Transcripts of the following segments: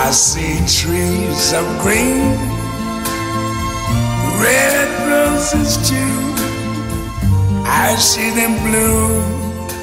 I see trees of green, red roses too. I see them bloom.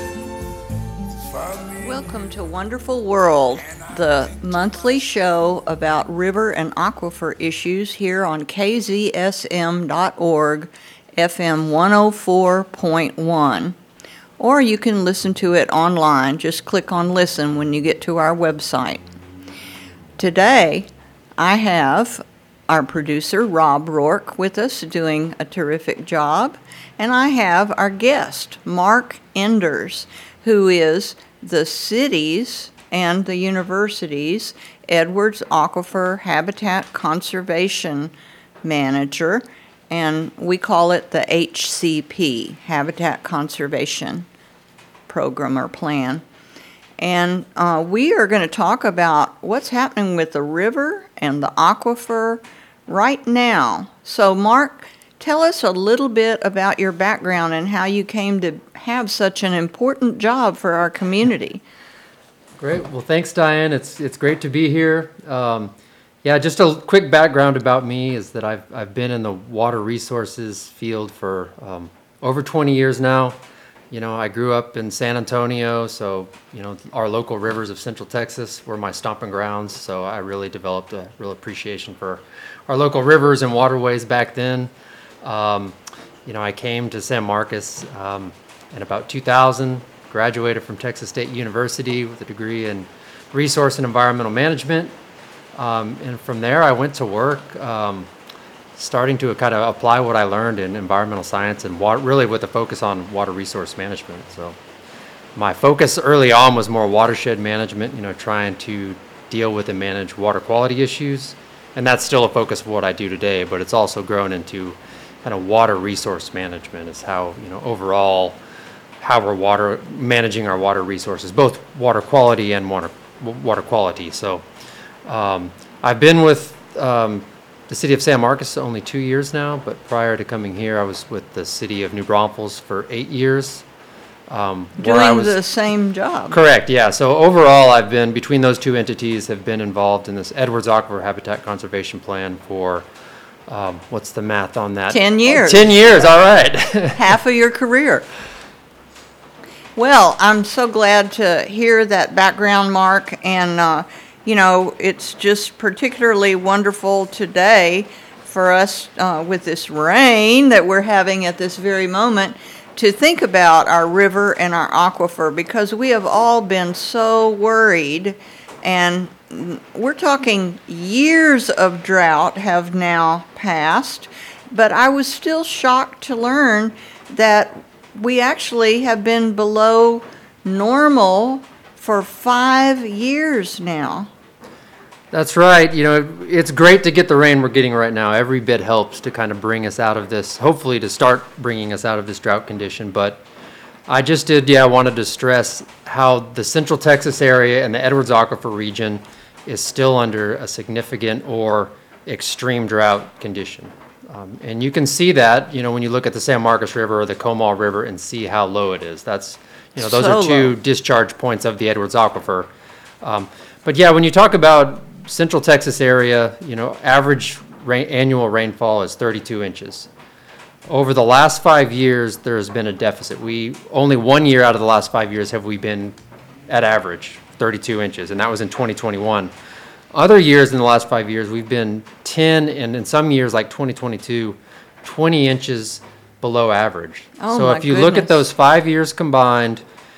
Welcome to Wonderful World, the monthly show about river and aquifer issues here on kzsm.org, FM 104.1. Or you can listen to it online. Just click on listen when you get to our website. Today, I have our producer, Rob Rourke, with us doing a terrific job. And I have our guest, Mark Enders, who is the city's and the university's Edwards Aquifer Habitat Conservation Manager, and we call it the HCP, Habitat Conservation Program or Plan. And we are going to talk about what's happening with the river and the aquifer right now. So, Mark, tell us a little bit about your background and how you came to have such an important job for our community. Great. Well, thanks, Diane. It's great to be here. Just a quick background about me is that I've been in the water resources field for over 20 years now. You know, I grew up in San Antonio, so, you know, our local rivers of Central Texas were my stomping grounds, so I really developed a real appreciation for our local rivers and waterways back then. I came to San Marcos in about 2000, graduated from Texas State University with a degree in resource and environmental management. And from there, I went to work, starting to kind of apply what I learned in environmental science and really with a focus on water resource management. So my focus early on was more watershed management, trying to deal with and manage water quality issues. And that's still a focus of what I do today, but it's also grown into kind of water resource management is how, overall, how we're managing our water resources, both water quality and water quality. So I've been with the city of San Marcos only 2 years now, but prior to coming here, I was with the city of New Braunfels for 8 years. Doing the same job. Correct, yeah. So overall, I've been, between those two entities, have been involved in this Edwards Aquifer Habitat Conservation Plan for, what's the math on that? 10 years. 10 years, all right. Half of your career. Well, I'm so glad to hear that background, Mark, and it's just particularly wonderful today for us with this rain that we're having at this very moment to think about our river and our aquifer, because we have all been so worried, and we're talking years of drought have now passed, but I was still shocked to learn that we actually have been below normal for 5 years now. That's right. It's great to get the rain we're getting right now. Every bit helps to kind of bring us out of this, hopefully to start bringing us out of this drought condition. But I wanted to stress how the Central Texas area and the Edwards Aquifer region is still under a significant or extreme drought condition. And you can see that, when you look at the San Marcos River or the Comal River and see how low it is. That's, those are two discharge points of the Edwards Aquifer. But when you talk about Central Texas area, average annual rainfall is 32 inches. Over the last 5 years, there has been a deficit. Only 1 year out of the last 5 years have we been at average 32 inches, and that was in 2021. Other years in the last 5 years, we've been 10, and in some years, like 2022, 20 inches below average. Oh, so if you look at those 5 years combined,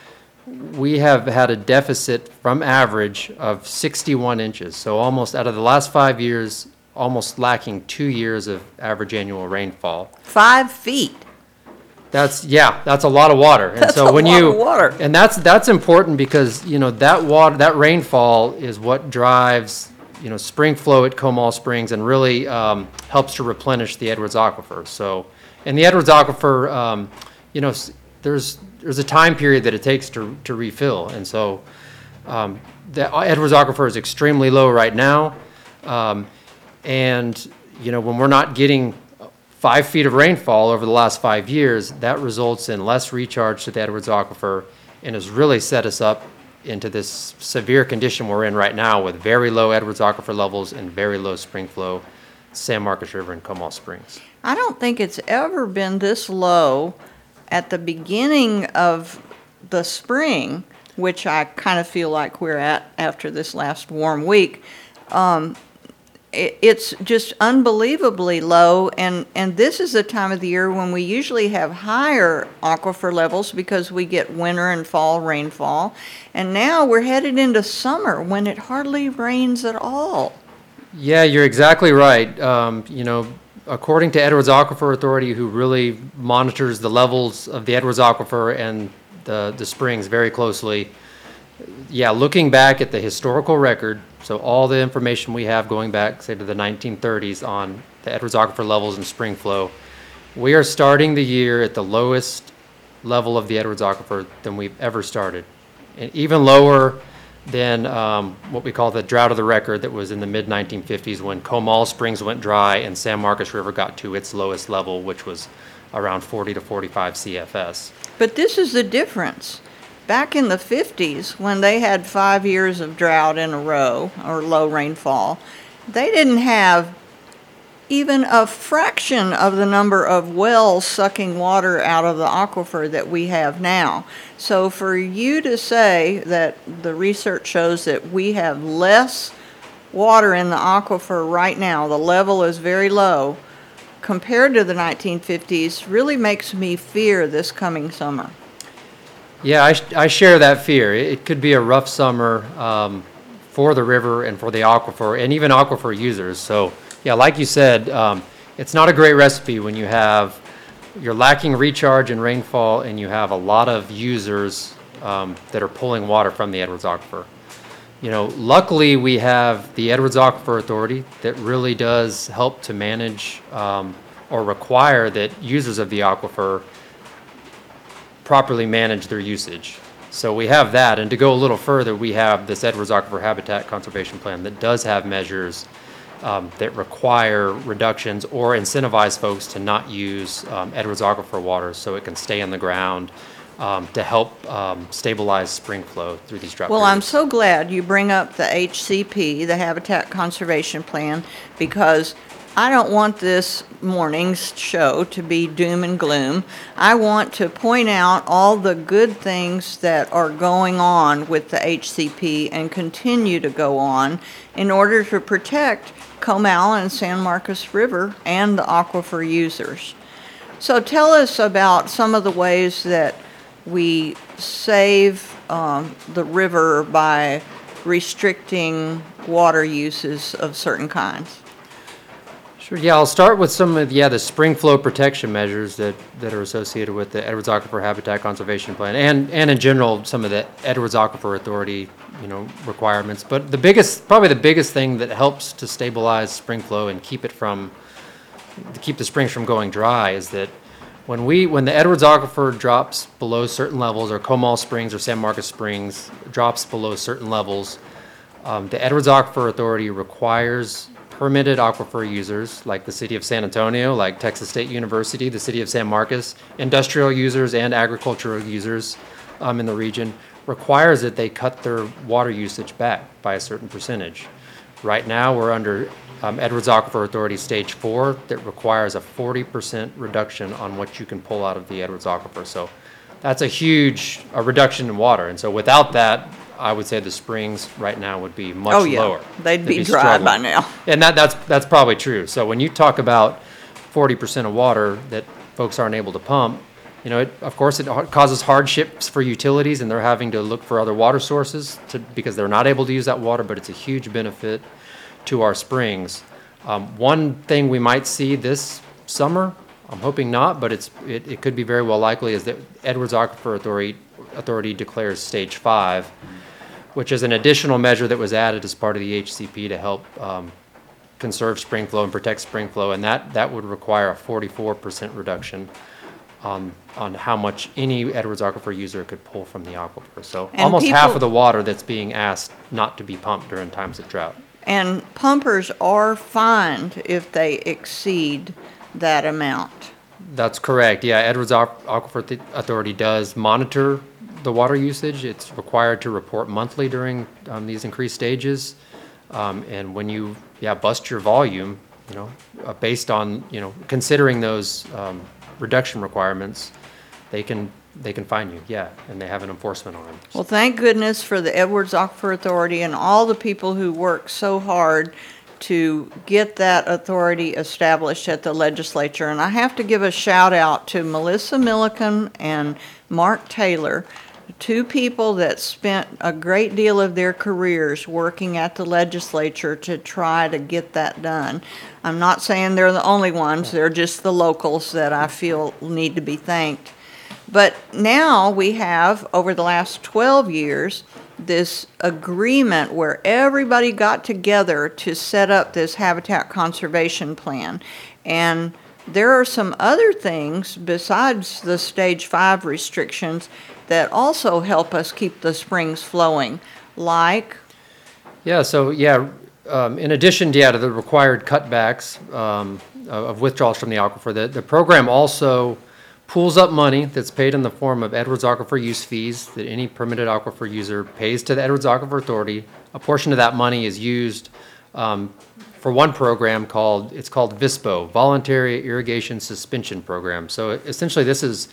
we have had a deficit from average of 61 inches. So almost out of the last 5 years, almost lacking 2 years of average annual rainfall. 5 feet. That's a lot of water. And that's so a lot of water. And that's important because, that rainfall is what drives, spring flow at Comal Springs and really helps to replenish the Edwards Aquifer. So, and the Edwards Aquifer, there's a time period that it takes to refill. And so the Edwards Aquifer is extremely low right now. And, when we're not getting 5 feet of rainfall over the last 5 years, that results in less recharge to the Edwards Aquifer and has really set us up into this severe condition we're in right now with very low Edwards Aquifer levels and very low spring flow, San Marcos River and Comal Springs. I don't think it's ever been this low at the beginning of the spring, which I kind of feel like we're at after this last warm week. It's just unbelievably low, and this is the time of the year when we usually have higher aquifer levels because we get winter and fall rainfall, and now we're headed into summer when it hardly rains at all. Yeah, you're exactly right. According to Edwards Aquifer Authority, who really monitors the levels of the Edwards Aquifer and the springs very closely, looking back at the historical record, so all the information we have going back, say, to the 1930s on the Edwards Aquifer levels and spring flow, we are starting the year at the lowest level of the Edwards Aquifer than we've ever started, and even lower than what we call the drought of the record that was in the mid-1950s when Comal Springs went dry and San Marcos River got to its lowest level, which was around 40 to 45 CFS. But this is the difference. Back in the 50s, when they had 5 years of drought in a row, or low rainfall, they didn't have even a fraction of the number of wells sucking water out of the aquifer that we have now. So for you to say that the research shows that we have less water in the aquifer right now, the level is very low, compared to the 1950s, really makes me fear this coming summer. Yeah, I share that fear. It could be a rough summer for the river and for the aquifer and even aquifer users. So, yeah, like you said, it's not a great recipe when you're lacking recharge and rainfall and you have a lot of users that are pulling water from the Edwards Aquifer. Luckily we have the Edwards Aquifer Authority that really does help to manage or require that users of the aquifer properly manage their usage. So we have that, and to go a little further, we have this Edwards Aquifer Habitat Conservation Plan that does have measures that require reductions or incentivize folks to not use Edwards Aquifer water so it can stay in the ground to help stabilize spring flow through these drought Well, periods. I'm so glad you bring up the HCP, the Habitat Conservation Plan, because I don't want this morning's show to be doom and gloom. I want to point out all the good things that are going on with the HCP and continue to go on in order to protect Comal and San Marcos River and the aquifer users. So tell us about some of the ways that we save the river by restricting water uses of certain kinds. Sure. Yeah, I'll start with some of the spring flow protection measures that are associated with the Edwards Aquifer Habitat Conservation Plan and in general some of the Edwards Aquifer Authority requirements. But probably the biggest thing that helps to stabilize spring flow and keep the springs from going dry is that when the Edwards Aquifer drops below certain levels, or Comal Springs or San Marcos Springs drops below certain levels, the Edwards Aquifer Authority requires permitted aquifer users like the City of San Antonio, like Texas State University, the City of San Marcos, industrial users and agricultural users in the region, requires that they cut their water usage back by a certain percentage. Right now we're under Edwards Aquifer Authority Stage 4 that requires a 40% reduction on what you can pull out of the Edwards Aquifer. So that's a huge reduction in water, and so without that, I would say the springs right now would be much lower. They'd be dry by now. And that's probably true. So when you talk about 40% of water that folks aren't able to pump, of course it causes hardships for utilities, and they're having to look for other water sources because they're not able to use that water, but it's a huge benefit to our springs. One thing we might see this summer, I'm hoping not, but it could be very well likely, is that Edwards Aquifer Authority declares Stage 5, which is an additional measure that was added as part of the HCP to help conserve spring flow and protect spring flow, and that would require a 44% reduction on how much any Edwards Aquifer user could pull from the aquifer. So And almost half of the water that's being asked not to be pumped during times of drought. And pumpers are fined if they exceed that amount. That's correct. Yeah, Edwards Aquifer Authority does monitor the water usage. It's required to report monthly during these increased stages. And when you bust your volume, based on considering those reduction requirements, they can fine you, and they have an enforcement arm. Well, thank goodness for the Edwards Aquifer Authority and all the people who work so hard to get that authority established at the legislature. And I have to give a shout out to Melissa Milliken and Mark Taylor, two people that spent a great deal of their careers working at the legislature to try to get that done. I'm not saying they're the only ones, they're just the locals that I feel need to be thanked. But now we have, over the last 12 years, this agreement where everybody got together to set up this habitat conservation plan. And there are some other things besides the stage 5 restrictions that also help us keep the springs flowing, like? In addition to the required cutbacks of withdrawals from the aquifer, the program also pools up money that's paid in the form of Edwards Aquifer use fees that any permitted aquifer user pays to the Edwards Aquifer Authority. A portion of that money is used for one program called VISPO, Voluntary Irrigation Suspension Program. So essentially this is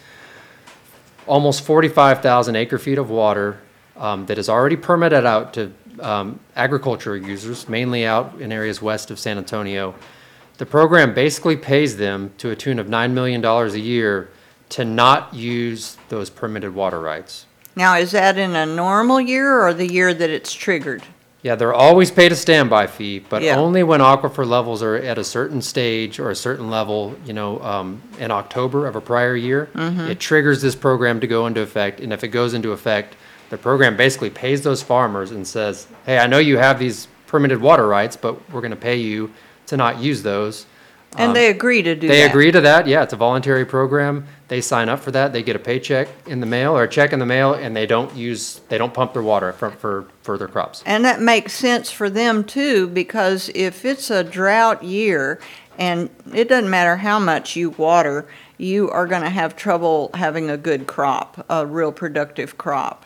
almost 45,000 acre-feet of water that is already permitted out to agricultural users, mainly out in areas west of San Antonio. The program basically pays them to a tune of $9 million a year to not use those permitted water rights. Now, is that in a normal year or the year that it's triggered? Yeah, they're always paid a standby fee, but Yeah. only when aquifer levels are at a certain stage or a certain level, in October of a prior year, it triggers this program to go into effect. And if it goes into effect, the program basically pays those farmers and says, hey, I know you have these permitted water rights, but we're going to pay you to not use those. And they agree to do that? They agree to that, yeah. It's a voluntary program. They sign up for that. They get a paycheck in the mail or a check in the mail, and they don't pump their water for further crops. And that makes sense for them too, because if it's a drought year, and it doesn't matter how much you water, you are going to have trouble having a good crop, a real productive crop,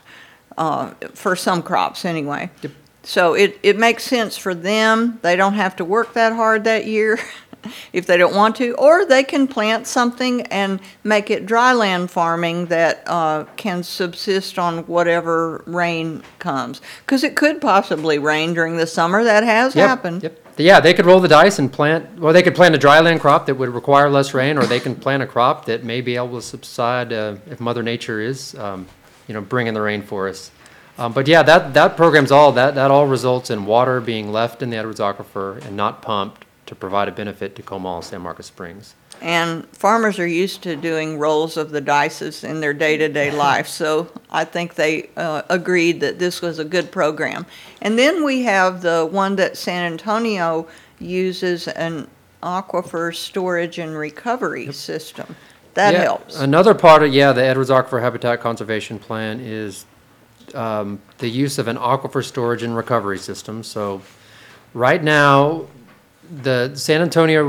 for some crops anyway. Yep. So it makes sense for them. They don't have to work that hard that year if they don't want to, or they can plant something and make it dryland farming that can subsist on whatever rain comes. Because it could possibly rain during the summer. That has happened. Yep. Yeah, they could roll the dice and they could plant a dryland crop that would require less rain, or they can plant a crop that may be able to subside if Mother Nature is, bringing the rain for us. But yeah, that program's that all results in water being left in the Edwards Aquifer and not pumped to provide a benefit to Comal and San Marcos Springs. And farmers are used to doing rolls of the dice in their day-to-day life, so I think they agreed that this was a good program. And then we have the one that San Antonio uses, an aquifer storage and recovery system. That helps. Another part of the Edwards Aquifer Habitat Conservation Plan is the use of an aquifer storage and recovery system. So right now, the San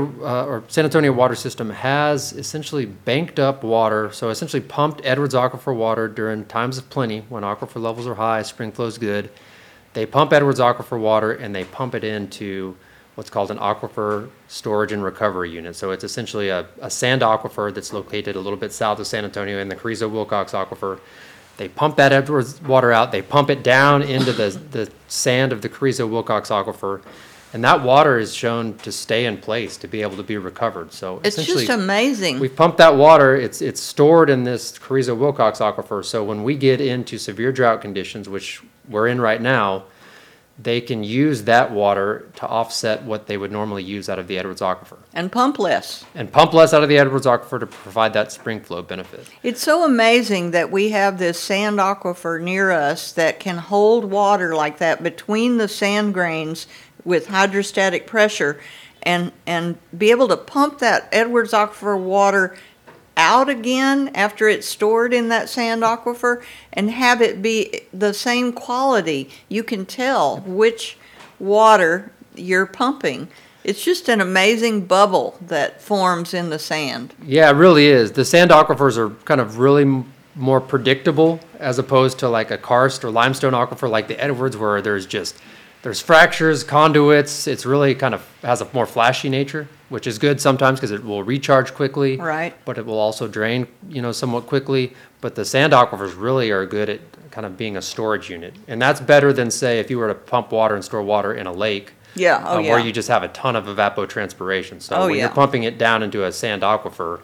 Antonio water system has essentially banked up water, so essentially pumped Edwards Aquifer water during times of plenty when aquifer levels are high, spring flow's good. They pump Edwards Aquifer water and they pump it into what's called an aquifer storage and recovery unit. So it's essentially a sand aquifer that's located a little bit south of San Antonio in the Carrizo-Wilcox Aquifer. They pump that Edwards water out, they pump it down into the sand of the Carrizo-Wilcox Aquifer, and that water is shown to stay in place to be able to be recovered. So It's just amazing. we've pumped that water, it's stored in this Carrizo-Wilcox Aquifer, so when we get into severe drought conditions, which we're in right now, they can use that water to offset what they would normally use out of the Edwards Aquifer. And pump less. And pump less out of the Edwards Aquifer to provide that spring flow benefit. It's so amazing that we have this sand aquifer near us that can hold water like that between the sand grains with hydrostatic pressure and be able to pump that Edwards Aquifer water out again after it's stored in that sand aquifer and have it be the same quality. You can tell which water you're pumping. It's just an amazing bubble that forms in the sand. Yeah, it really is. The sand aquifers are kind of really more predictable as opposed to like a karst or limestone aquifer like the Edwards, where there's fractures, conduits. It's really kind of has a more flashy nature, which is good sometimes because it will recharge quickly. Right. But it will also drain, somewhat quickly. But the sand aquifers really are good at kind of being a storage unit. And that's better than, say, if you were to pump water and store water in a lake. Yeah, Where you just have a ton of evapotranspiration. So when you're pumping it down into a sand aquifer,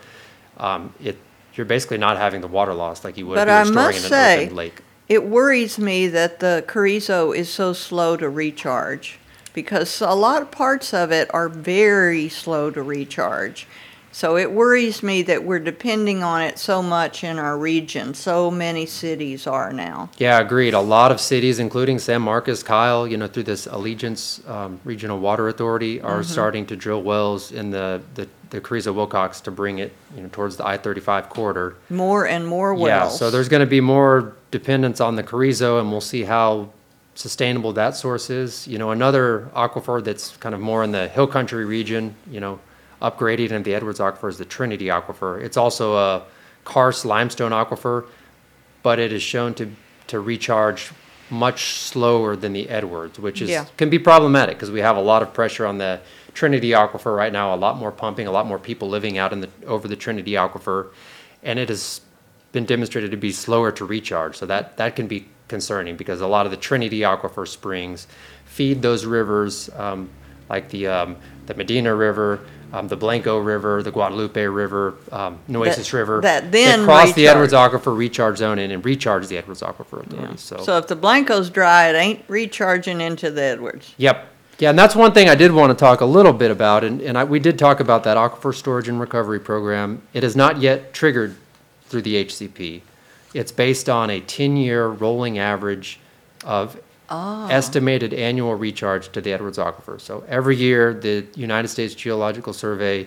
you're basically not having the water loss like you would if you were storing in an open lake. It worries me that the Carrizo is so slow to recharge, because a lot of parts of it are very slow to recharge. So it worries me that we're depending on it so much in our region. So many cities are now. Yeah, agreed. A lot of cities, including San Marcos, Kyle, through this Allegiance Regional Water Authority, are starting to drill wells in the Carrizo Wilcox to bring it, towards the I-35 corridor. More and more wells. Yeah, so there's going to be more dependence on the Carrizo, and we'll see how sustainable that source is. Another aquifer that's kind of more in the hill country region, upgraded into the Edwards aquifer is the Trinity aquifer. It's also a karst limestone aquifer, but it is shown to recharge much slower than the Edwards, which can be problematic because we have a lot of pressure on the Trinity aquifer right now, a lot more pumping, a lot more people living out over the Trinity aquifer, and it has been demonstrated to be slower to recharge. So that can be concerning because a lot of the Trinity aquifer springs feed those rivers, like the Medina River, the Blanco River, the Guadalupe River, Nueces River. That then cross the Edwards Aquifer recharge zone and recharge the Edwards Aquifer Authority. Yeah. So if the Blanco's dry, it ain't recharging into the Edwards. Yep. Yeah, and that's one thing I did want to talk a little bit about, and we did talk about that Aquifer Storage and Recovery Program. It is not yet triggered through the HCP. It's based on a 10-year rolling average of estimated annual recharge to the Edwards Aquifer. So every year, the United States Geological Survey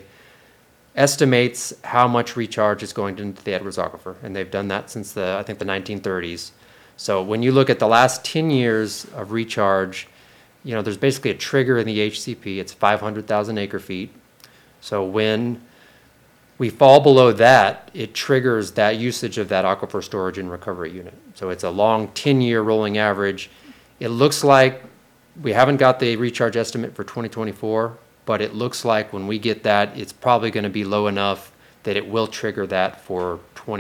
estimates how much recharge is going into the Edwards Aquifer, and they've done that since I think the 1930s. So when you look at the last 10 years of recharge, there's basically a trigger in the HCP. It's 500,000 acre feet. So when we fall below that, it triggers that usage of that aquifer storage and recovery unit. So it's a long 10-year rolling average. It looks like we haven't got the recharge estimate for 2024, but it looks like when we get that, it's probably going to be low enough that it will trigger that for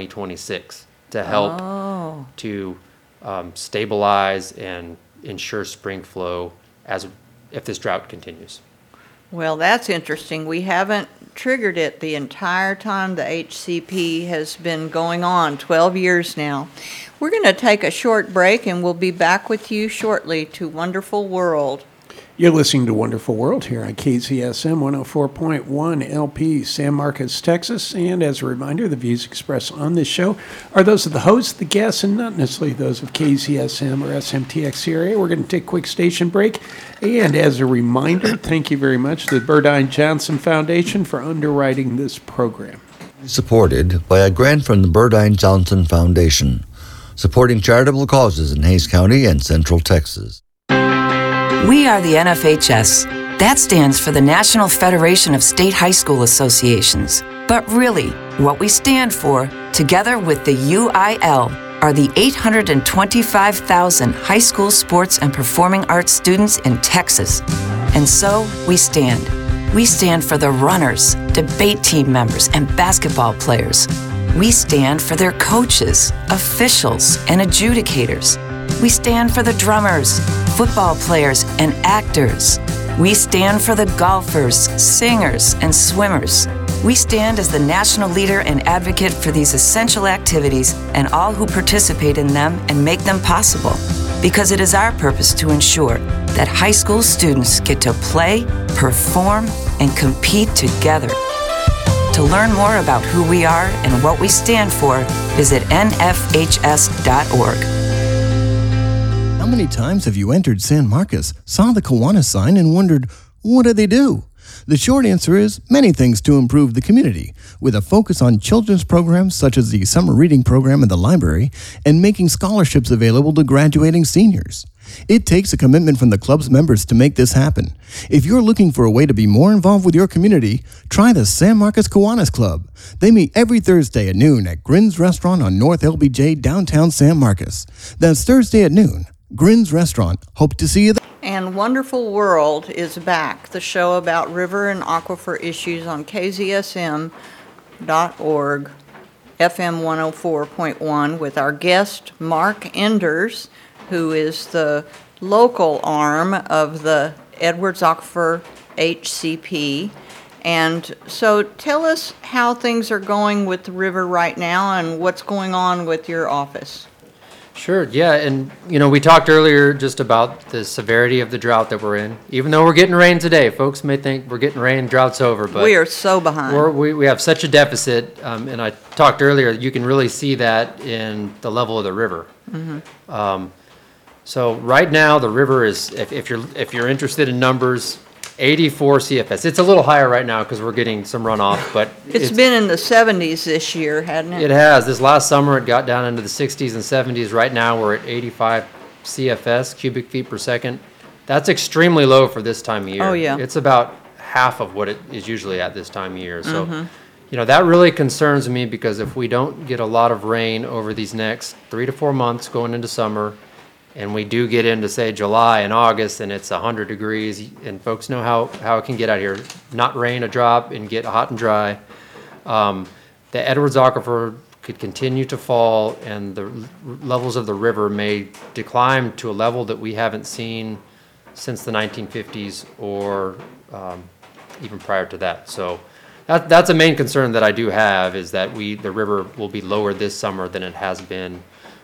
2026 to help to stabilize and ensure spring flow if this drought continues. Well, that's interesting. We haven't triggered it the entire time the HCP has been going on, 12 years now. We're going to take a short break, and we'll be back with you shortly to Wonderful World. You're listening to Wonderful World here on KZSM 104.1 LP, San Marcos, Texas. And as a reminder, the views expressed on this show are those of the host, the guests, and not necessarily those of KZSM or SMTX area. We're going to take a quick station break. And as a reminder, thank you very much to the Burdine Johnson Foundation for underwriting this program. Supported by a grant from the Burdine Johnson Foundation, supporting charitable causes in Hays County and Central Texas. We are the NFHS. That stands for the National Federation of State High School Associations. But really, what we stand for, together with the UIL, are the 825,000 high school sports and performing arts students in Texas. And so, we stand. We stand for the runners, debate team members, and basketball players. We stand for their coaches, officials, and adjudicators. We stand for the drummers, football players, and actors. We stand for the golfers, singers, and swimmers. We stand as the national leader and advocate for these essential activities and all who participate in them and make them possible, because it is our purpose to ensure that high school students get to play, perform, and compete together. To learn more about who we are and what we stand for, visit nfhs.org. How many times have you entered San Marcos, saw the Kiwanis sign, and wondered, what do they do? The short answer is many things to improve the community, with a focus on children's programs such as the summer reading program in the library and making scholarships available to graduating seniors. It takes a commitment from the club's members to make this happen. If you're looking for a way to be more involved with your community, try the San Marcos Kiwanis Club. They meet every Thursday at noon at Grin's Restaurant on North LBJ, downtown San Marcos. That's Thursday at noon. Grin's Restaurant. Hope to see you there. And Wonderful World is back, the show about river and aquifer issues on KZSM.org, FM 104.1, with our guest, Mark Enders, who is the local arm of the Edwards Aquifer HCP. And so tell us how things are going with the river right now and what's going on with your office. Sure, yeah, and we talked earlier just about the severity of the drought that we're in. Even though we're getting rain today, folks may think we're getting rain, drought's over, but we are so behind. We have such a deficit, and I talked earlier, you can really see that in the level of the river. So right now, the river is, if you're interested in numbers, 84 CFS. It's a little higher right now because we're getting some runoff, but it's been in the 70s this year, hasn't it? It has. This last summer, it got down into the 60s and 70s. Right now, we're at 85 CFS, cubic feet per second. That's extremely low for this time of year. Oh, yeah. It's about half of what it is usually at this time of year. So, that really concerns me because if we don't get a lot of rain over these next 3 to 4 months going into summer, and we do get into, say, July and August, and it's 100 degrees, and folks know how it can get out here. Not rain a drop and get hot and dry. The Edwards Aquifer could continue to fall, and the levels of the river may decline to a level that we haven't seen since the 1950s or even prior to that. So that's a main concern that I do have, is that the river will be lower this summer than it has been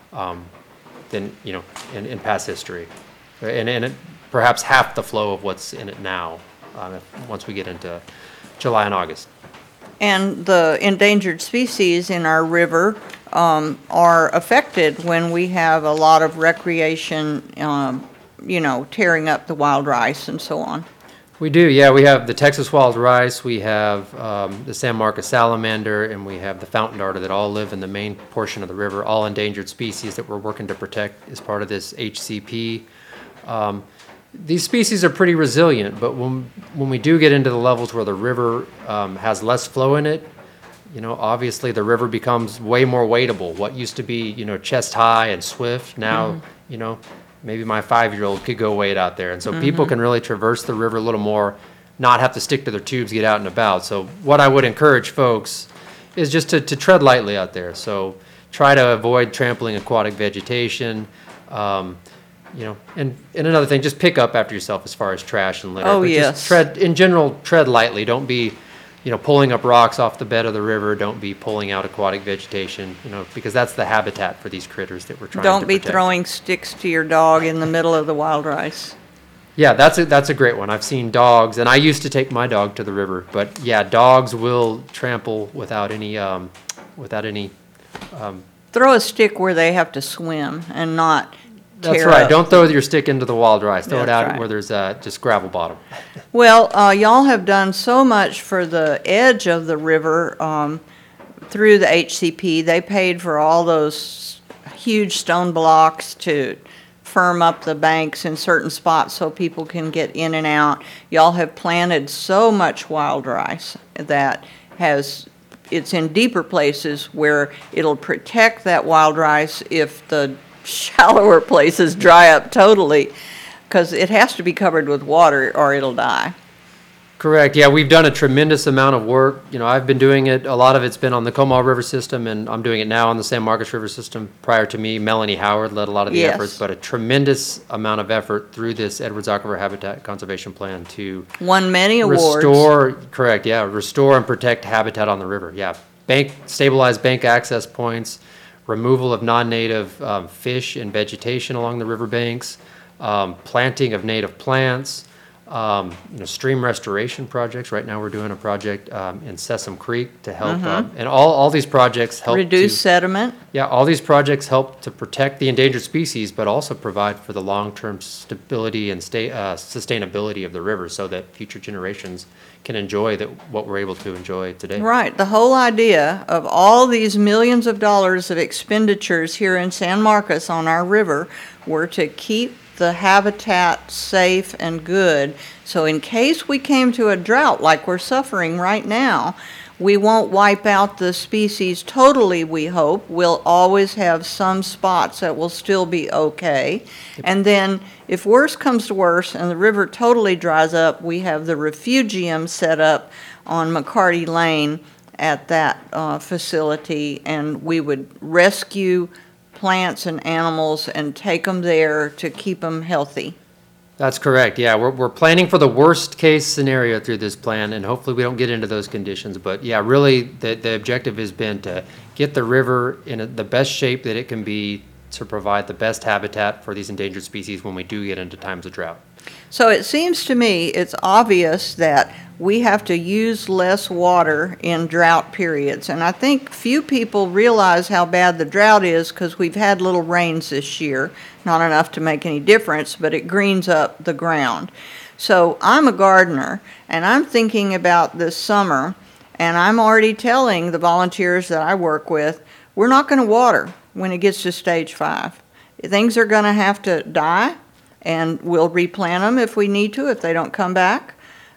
in past history, and it, perhaps half the flow of what's in it now, once we get into July and August. And the endangered species in our river are affected when we have a lot of recreation, tearing up the wild rice and so on. We do, yeah. We have the Texas wild rice, we have the San Marcos salamander, and we have the fountain darter that all live in the main portion of the river, all endangered species that we're working to protect as part of this HCP. These species are pretty resilient, but when we do get into the levels where the river has less flow in it, obviously the river becomes way more wadeable. What used to be, chest high and swift, now, maybe my 5-year-old could go wade out there. And so people can really traverse the river a little more, not have to stick to their tubes, get out and about. So what I would encourage folks is just to tread lightly out there. So try to avoid trampling aquatic vegetation, and another thing, just pick up after yourself as far as trash and litter. Oh, but yes. Just tread lightly. Don't be pulling up rocks off the bed of the river. Don't be pulling out aquatic vegetation, because that's the habitat for these critters that we're trying to protect. Don't be throwing sticks to your dog in the middle of the wild rice. Yeah, that's a great one. I've seen dogs, and I used to take my dog to the river, but yeah, dogs will trample without any. Throw a stick where they have to swim and not tear That's right. up. Don't throw your stick into the wild rice. Throw it That's out right. where there's just gravel bottom. Well, y'all have done so much for the edge of the river through the HCP. They paid for all those huge stone blocks to firm up the banks in certain spots so people can get in and out. Y'all have planted so much wild rice that it's in deeper places where it'll protect that wild rice if the shallower places dry up totally, because it has to be covered with water or it'll die. Correct. Yeah, we've done a tremendous amount of work. I've been doing it. A lot of it's been on the Comal River system, and I'm doing it now on the San Marcos River system. Prior to me, Melanie Howard led a lot of the Yes. efforts, but a tremendous amount of effort through this Edwards Aquifer Habitat Conservation Plan to Won many awards. restore and protect habitat on the river. Yeah, stabilize bank access points, removal of non-native fish and vegetation along the riverbanks, planting of native plants, stream restoration projects. Right now, we're doing a project in Sesame Creek to help, and all these projects help Reduce sediment. Yeah, all these projects help to protect the endangered species, but also provide for the long-term stability and sustainability of the river, so that future generations can enjoy what we're able to enjoy today. Right. The whole idea of all these millions of dollars of expenditures here in San Marcos on our river were to keep the habitat safe and good. So in case we came to a drought like we're suffering right now, we won't wipe out the species totally, we hope. We'll always have some spots that will still be okay. And then if worse comes to worse and the river totally dries up, we have the refugium set up on McCarty Lane at that facility, and we would rescue plants and animals and take them there to keep them healthy. That's correct. Yeah, we're planning for the worst case scenario through this plan, and hopefully we don't get into those conditions. But yeah, really the objective has been to get the river in the best shape that it can be to provide the best habitat for these endangered species when we do get into times of drought. So it seems to me it's obvious that we have to use less water in drought periods. And I think few people realize how bad the drought is because we've had little rains this year. Not enough to make any difference, but it greens up the ground. So I'm a gardener, and I'm thinking about this summer, and I'm already telling the volunteers that I work with, we're not going to water when it gets to stage 5. Things are going to have to die, and we'll replant them if we need to, if they don't come back.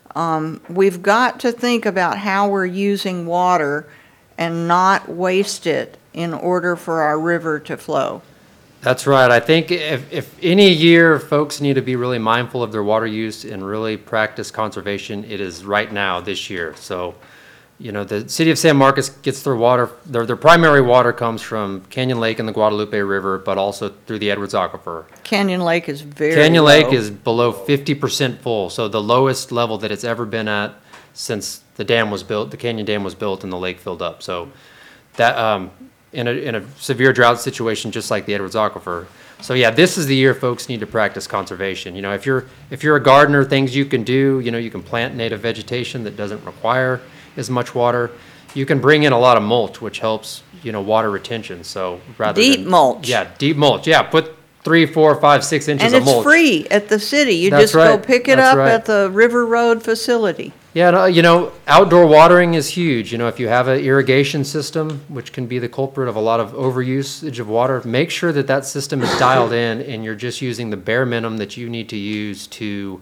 We've got to think about how we're using water and not waste it in order for our river to flow. That's right. I think if any year folks need to be really mindful of their water use and really practice conservation, it is right now, this year. So, you know, the city of San Marcos gets their water, their primary water comes from Canyon Lake and the Guadalupe River, but also through the Edwards Aquifer. Canyon Lake is very Canyon low. Lake is below 50% full, so the lowest level that it's ever been at since the dam was built, the Canyon Dam was built and the lake filled up. So that, in a severe drought situation, just like the Edwards Aquifer. So yeah, this is the year folks need to practice conservation. You know, if you're a gardener, things you can do, you know, you can plant native vegetation that doesn't require as much water. You can bring in a lot of mulch, which helps, you know, water retention. So rather Deep than, mulch. Yeah, deep mulch. Yeah, put 3, 4, 5, 6 inches And of it's mulch. free at the city. You That's just go right. pick it That's up right. at the River Road facility. Yeah, no, you know, outdoor watering is huge. You know, if you have an irrigation system, which can be the culprit of a lot of overusage of water, make sure that that system is dialed in and you're just using the bare minimum that you need to use to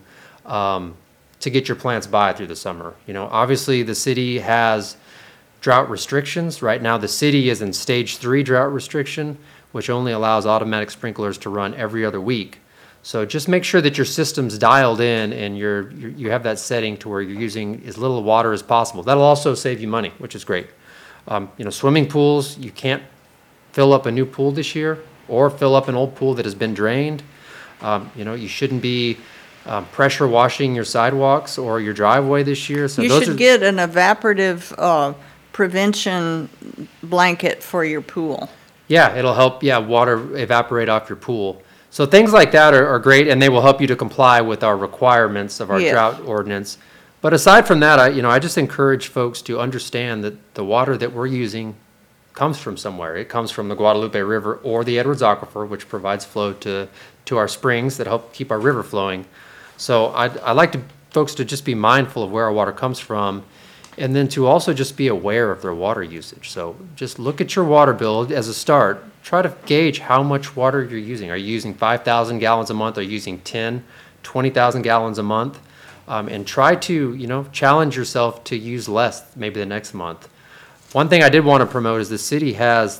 get your plants by through the summer. You know, obviously the city has drought restrictions. Right now, the city is in stage 3 drought restriction, which only allows automatic sprinklers to run every other week. So just make sure that your system's dialed in and you have that setting to where you're using as little water as possible. That'll also save you money, which is great. You know, swimming pools, you can't fill up a new pool this year or fill up an old pool that has been drained. You know, you shouldn't be pressure washing your sidewalks or your driveway this year. So You those should are, get an evaporative prevention blanket for your pool. yeah, it'll help, water evaporate off your pool. So things like that are great, and they will help you to comply with our requirements of our Yes. drought ordinance. But aside from that, I just encourage folks to understand that the water that we're using comes from somewhere. It comes from the Guadalupe River or the Edwards Aquifer, which provides flow to our springs that help keep our river flowing. So I like folks to just be mindful of where our water comes from, and then to also just be aware of their water usage. So just look at your water bill as a start. Try to gauge how much water you're using. Are you using 5,000 gallons a month? Are you using 10, 20,000 gallons a month? And try to, you know, challenge yourself to use less maybe the next month. One thing I did want to promote is the city has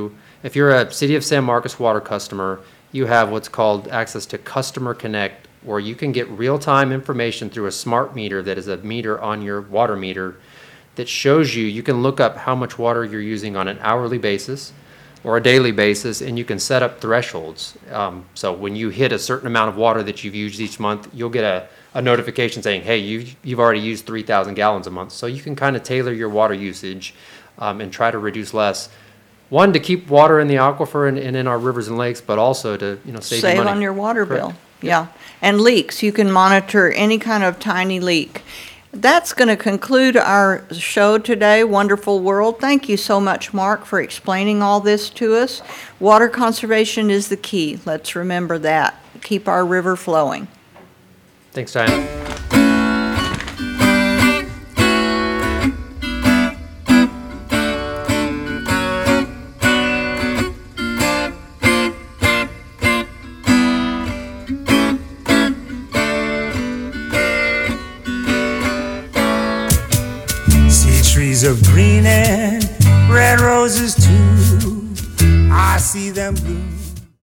if you're a City of San Marcos water customer, you have what's called access to Customer Connect, where you can get real-time information through a smart meter that is a meter on your water meter that shows you can look up how much water you're using on an hourly basis or a daily basis, and you can set up thresholds. So when you hit a certain amount of water that you've used each month, you'll get a notification saying, hey, you've already used 3,000 gallons a month. So you can kind of tailor your water usage and try to reduce less. One, to keep water in the aquifer and in our rivers and lakes, but also to save you money. On your water Correct. bill. Yeah. And leaks, you can monitor any kind of tiny leak. That's going to conclude our show today, Wonderful World. Thank you so much, Mark, for explaining all this to us. Water conservation is the key. Let's remember that. Keep our river flowing. Thanks, Diane.